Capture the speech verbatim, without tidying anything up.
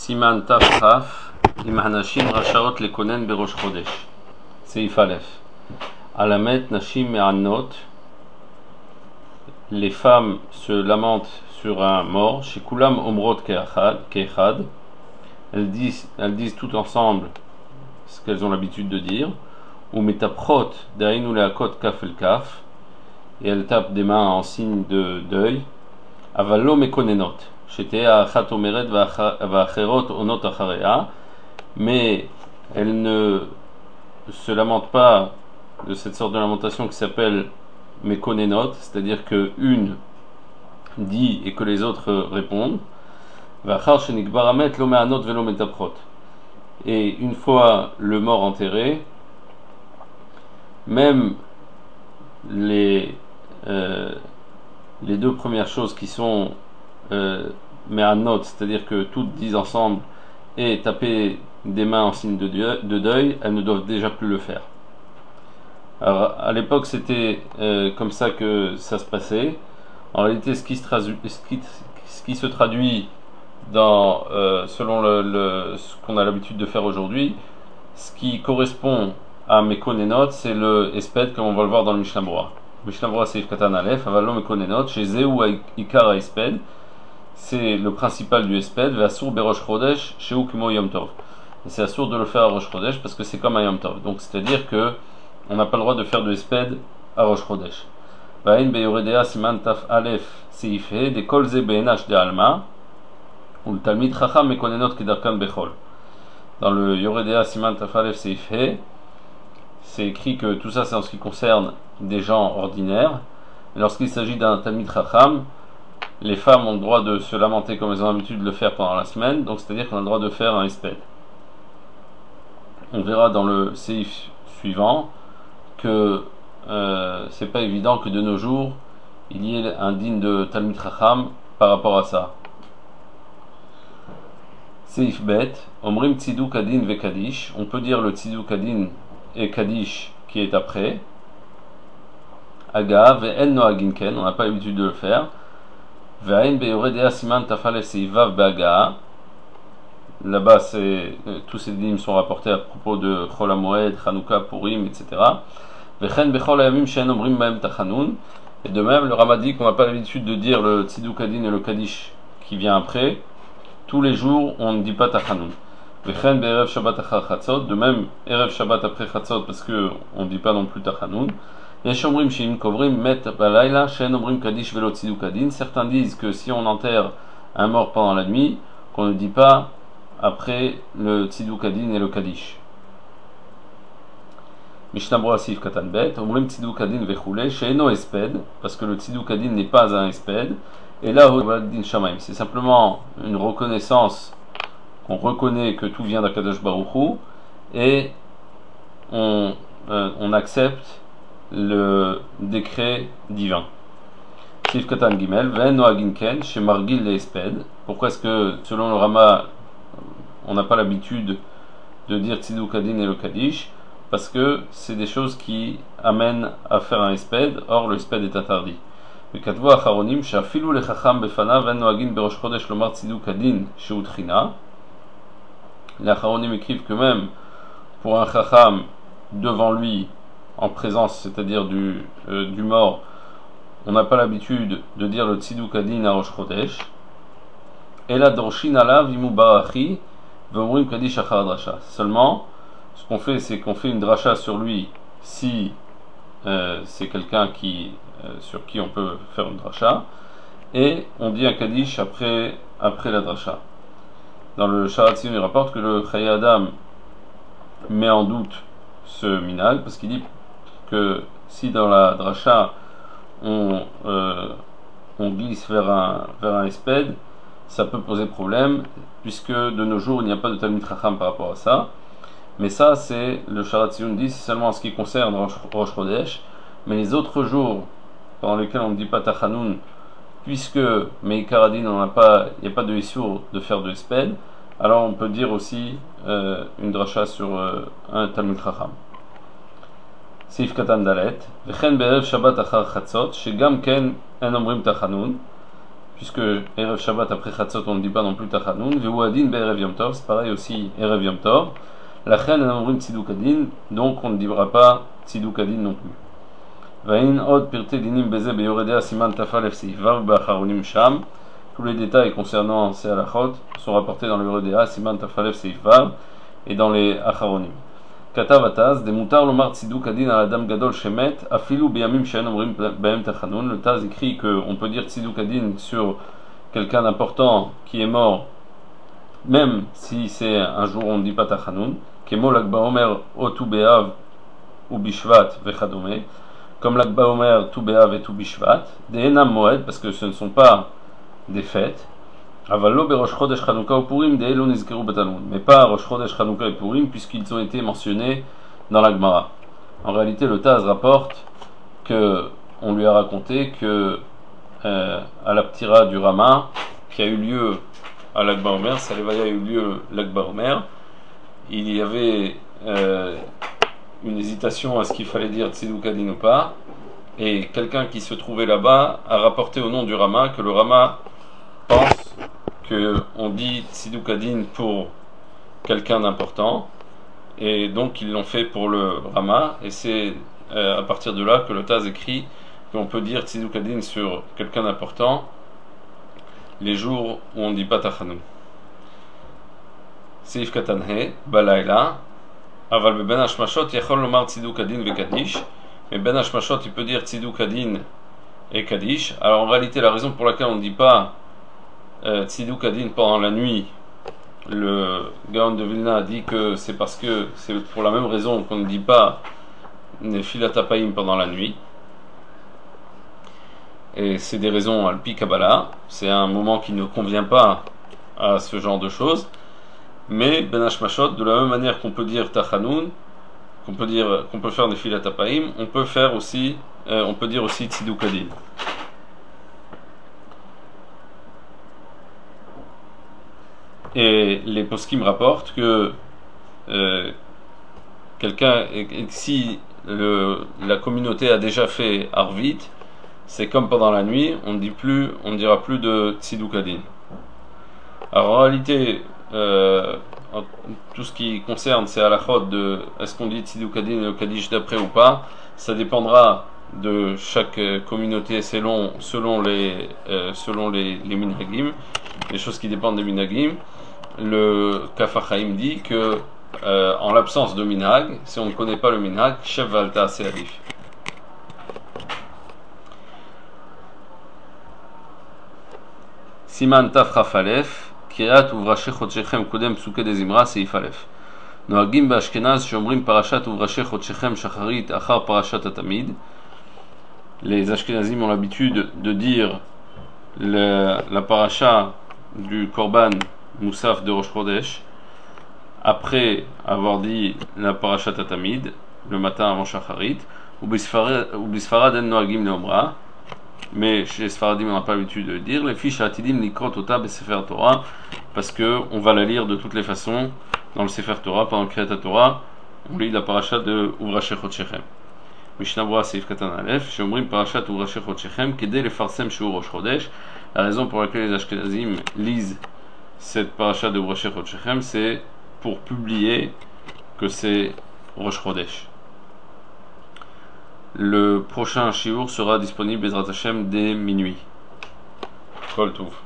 Siman Taf Chaf, Im Hanashim Rashaot Lekonen Berosh Chodesh. Seif Aleph. Alamet Nashim Me'annot. Les femmes se lamentent sur un mort. Chez Kulam Omrot Keechad. Elles disent, elles disent tout ensemble ce qu'elles ont l'habitude de dire. Ou Metaprot Dainu Leakot Kaf el Kaf. Et elles tapent des mains en signe de deuil. Avalo Mekonenot. Mais elle ne se lamente pas de cette sorte de lamentation qui s'appelle Mekonenot, c'est-à-dire que une dit et que les autres répondent. Et une fois le mort enterré, même les, euh, les deux premières choses qui sont Euh, mais à note, c'est-à-dire que toutes disent ensemble et taper des mains en signe de deuil, de deuil, elles ne doivent déjà plus le faire. Alors à l'époque c'était euh, comme ça que ça se passait. En réalité ce qui se traduit, ce qui, ce qui se traduit dans, euh, selon le, le, ce qu'on a l'habitude de faire aujourd'hui, ce qui correspond à Mekonenot, c'est le Esped comme on va le voir dans le Mishnah Brura. Mishnah Brura Seif Katan Aleph, Avalo Mekonenot, chez Zeu Ikar Esped. C'est le principal du Esped, Ve'asur Berosh Chodesh, Sheu Kimo Yom Tov. Et c'est assour de le faire à Rosh Chodesh parce que c'est comme un Yom Tov. Donc c'est-à-dire que on n'a pas le droit de faire de Esped à Rosh Chodesh. Va'in Beyoredea Siman Taf Aleph Seif He, de Kol Ze Be'enash de Alma, ou le Talmid Chacham Mekonenot Kedarkan Bechol. Dans le Yoredea Siman Taf Aleph Seif He, c'est écrit que tout ça c'est en ce qui concerne des gens ordinaires. Et lorsqu'il s'agit d'un Talmid Chacham, les femmes ont le droit de se lamenter comme elles ont l'habitude de le faire pendant la semaine, donc c'est-à-dire qu'on a le droit de faire un esped. On verra dans le séif suivant que euh, c'est pas évident que de nos jours il y ait un digne de Talmid Chacham par rapport à ça. Séif bet, Omrim Tzidou Kadin ve Kadish, on peut dire le Tzidou Kadin et Kadish qui est après. Aga ve en noagin ken, on n'a pas l'habitude de le faire. Là-bas, c'est, tous ces dîmes sont rapportés à propos de Chol HaMoed, Chanukah, Purim, et cetera. Et de même, le Rama dit qu'on n'a pas l'habitude de dire le Tzidou Kadin et le Kadish qui vient après. Tous les jours, on ne dit pas Tachanun. De même, Erev Shabbat après Chatzot, parce qu'on ne dit pas non plus Tachanun. Certains disent que si on enterre un mort pendant la nuit, qu'on ne dit pas après le Tzidou Kadin et le Kadish. Mishnah Brura Sif Katan Bet, Omrim Tzidou Kadin Vechule, Sheino Esped, parce que le Tzidou Kadin n'est pas un Esped, et là, c'est simplement une reconnaissance, qu'on reconnaît que tout vient d'Akadosh Baruch Hu, et on, euh, on accepte le décret divin. Sif Katan Gimel, Ven Noagin Ken, chez Margil le Esped. Pourquoi est-ce que, selon le Rama, on n'a pas l'habitude de dire Tzidou Kadin et le Kadish? Parce que c'est des choses qui amènent à faire un Esped, or le Esped est interdit. Le Katvo Acharonim, Shafilu le Chacham Befana, Ven Noagin Berosh Chodesh Lomar Tzidou Kadin, chez Utrina. Les Acharonim écrivent que même pour un Chacham devant lui, en présence, c'est-à-dire du, euh, du mort, on n'a pas l'habitude de dire le Tzidou Kadin à Rosh Chodesh. Et la Dorshin Alav Imu Barachi Ve'omrim Kadish Achar Drasha. Seulement, ce qu'on fait, c'est qu'on fait une dracha sur lui si euh, c'est quelqu'un qui, euh, sur qui on peut faire une dracha, et on dit un Kadish après, après la dracha. Dans le Sharatzim, il rapporte que le Chaye Adam met en doute ce minag, parce qu'il dit que si dans la dracha on, euh, on glisse vers un, vers un esped, ça peut poser problème, puisque de nos jours il n'y a pas de Talmid Chacham par rapport à ça. Mais ça, c'est le Sharatzion dit, c'est seulement en ce qui concerne Rosh Chodesh, mais les autres jours pendant lesquels on ne dit pas Tachanun, puisque Meikaradin, on n'a pas, il n'y a pas de issur de faire de esped, alors on peut dire aussi euh, une dracha sur euh, un Talmid Chacham. Sif Katan Dalet, Vechen Be'erev Shabbat Achar Chatzot, Shegam Ken En Omrim Tachanun, puisque Erev Shabbat après Chatzot on ne dit pas non plus Tachanun, Veuadin Be'erev Yom Tov, c'est pareil aussi Erev Yom Tov, la Chen Namrim Tziduk Adin, donc on ne dira pas Tziduk Adin non plus. Vain Od Pirte Dinim Beze Beyoredea Siman Tafalef Seivav Be'acharonim Sham, tous les détails concernant ces halachot sont rapportés dans le Yoredea Siman Tafalef Seivav et dans les Acharonim. Katavataz, des mutar lomar tziduk adin al adam gadol shemet, afilu biyamim she'en omrim b'hem tachanun. Le Taz écrit qu'on peut dire tziduk adin sur quelqu'un d'important qui est mort, même si c'est un jour où on ne dit pas tachanun. Kemo l'agba omer o tu be'av ou bishvat vechadome, comme l'agba omer tu be'av et tu bishvat. Des enam moed, parce que ce ne sont pas des fêtes. Avallo berosh chodesh Chanukah ou Purim de elo nizkeru betalmud, mais pas Rosh chodesh Chanukah et Purim puisqu'ils ont été mentionnés dans la Gemara. En réalité, le Taz rapporte que on lui a raconté que euh, à la ptira du Rama qui a eu lieu à l'Akba Omer, Salevaya a eu lieu l'Akba Omer, il y avait euh, une hésitation à ce qu'il fallait dire Tziduk Adin ou pas, et quelqu'un qui se trouvait là-bas a rapporté au nom du Rama que le Rama pense qu'on dit Tziduk Adin pour quelqu'un d'important, et donc ils l'ont fait pour le Rama, et c'est euh, à partir de là que le Taz écrit qu'on peut dire Tziduk Adin sur quelqu'un d'important les jours où on ne dit pas Tachanun. Seif Katanhe, Balayla, Aval Ben Hashmashot, Yachol Lomar Tziduk Adin ve Kadish, mais Ben Hashmashot il peut dire Tziduk Adin et Kadish. Alors en réalité, la raison pour laquelle on ne dit pas Euh, Tziduk Adin pendant la nuit, le Gaon de Vilna a dit que c'est parce que c'est pour la même raison qu'on ne dit pas Nefilat Apayim pendant la nuit, et c'est des raisons Alpi Kabbalah, c'est un moment qui ne convient pas à ce genre de choses. Mais Ben Hashmashot, de la même manière qu'on peut dire Tachanun, qu'on peut dire qu'on peut faire Nefilat Apayim, on peut faire aussi euh, on peut dire aussi Tziduk Adin. Et les poskim rapportent que euh, quelqu'un, si le, la communauté a déjà fait Arvit, c'est comme pendant la nuit, on ne dit plus, on ne dira plus de Tziduk Adin. Alors en réalité, euh, en, tout ce qui concerne ces halachot de est-ce qu'on dit Tziduk Adin et le Kaddish d'après ou pas, ça dépendra de chaque communauté selon, selon les, euh, selon les, les minhagim, les choses qui dépendent des minhagim. Le Kaf HaChaim dit que euh, en l'absence de minhag, si on ne connaît pas le minhag, Shev Valta Se'alif. Siman Taf Chafalef, Kirat Uvrache Chodshechem Kodem Psuke de Zimra Seif Alef. Noagim Bashkenaz Shomrim Parashat Uvrache Chodshechem Shacharit Achar Parashat Atamid. Les Ashkenazim ont l'habitude de dire le, la paracha du Korban Moussaf de Rosh Chodesh après avoir dit la parashat Atamid le matin avant Shacharit, ou Bisfarad en Noagim Leomra, mais chez les Sfaradim on n'a pas l'habitude de le dire, les fiches Atidim Nikrot Ota Besefer Torah, parce que on va la lire de toutes les façons dans le Sefer Torah. Pendant le Kriyat Torah on lit la parasha de Uvrache Chodshechem. Mishnah Berurah Seif Katan Aleph, Shomrim Parashat Uvrache Chodshechem Kedei Lefarsem Shur Rosh Chodesh. La raison pour laquelle les Ashkenazim lisent cette paracha de Uvrache Chodshechem, c'est pour publier que c'est Rosh Chodesh. Le prochain shiur sera disponible Bezrat Hashem dès minuit. Kol Tov.